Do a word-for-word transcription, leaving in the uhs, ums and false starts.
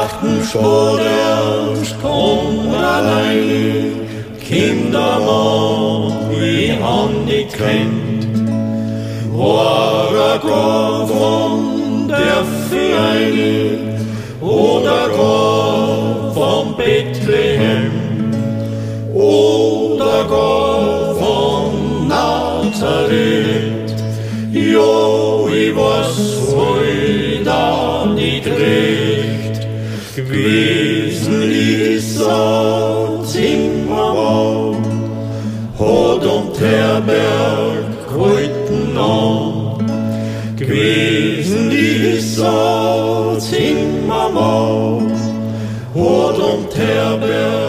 Achten spoderst komm alleine, Kindermann, wie han nicht kennt. War er gar von der Vereine oder gar von Bethlehem oder gar von Nazareth. Jo, ich weiß heute nicht recht. Gewesen ist so Zimmermann, hat um Herberg gehalten an. Gewesen ist so Zimmermann, hat um Herberg